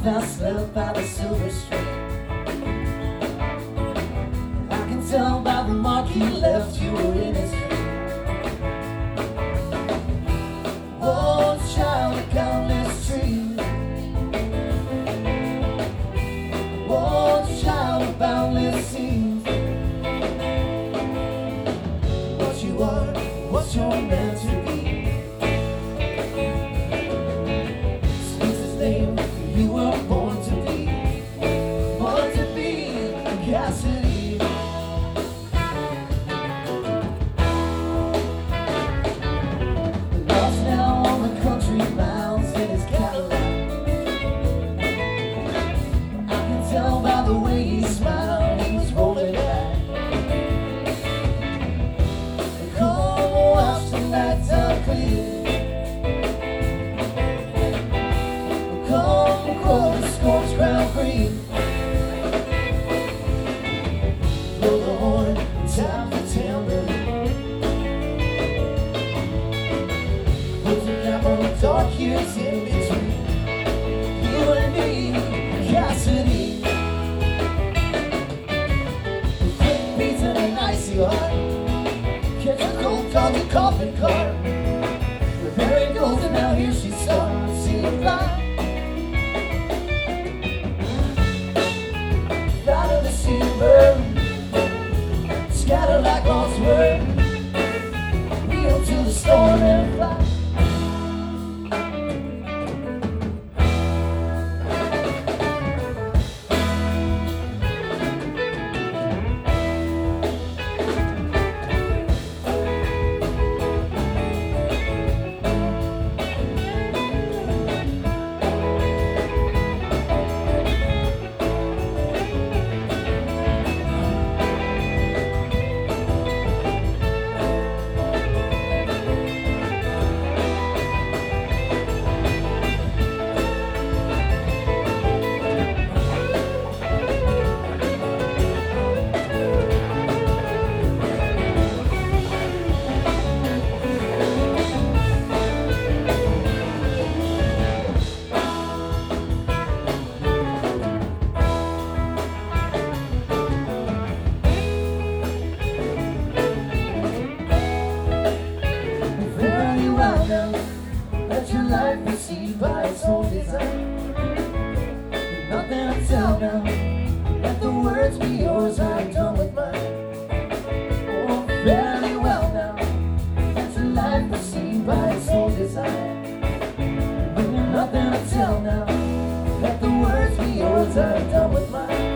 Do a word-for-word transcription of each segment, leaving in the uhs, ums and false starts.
fast love by the silver string. I can tell by the mark he left you were in his dream. Oh, child of countless trees. Oh, child of boundless seas. What you are, what you're meant to be. Speaks his name, you were born to be. Born to be Cassidy. Lost now on the country miles in his Cadillac. I can tell by the way he smiled, he was rolling back. Come watch the night time clear. Come grow the scorched ground green. Blow the horn, tap the tambourine. Put the cap on the dark years in between. You and me, Cassidy. With quick beats and an icy heart. Catch a cold dog, a coffin car. Her hair goes and now here she starts. See her fly. Fly to the sea and burn. Scatter like lost word. Wheel to the storm and fly. Let your life proceed by its own design. Nothing to tell now. Let the words be yours. I'm done with mine. Oh, fairly well now. Let your life proceed by its own design. Nothing to tell now. Let the words be yours. I'm done with mine.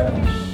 love.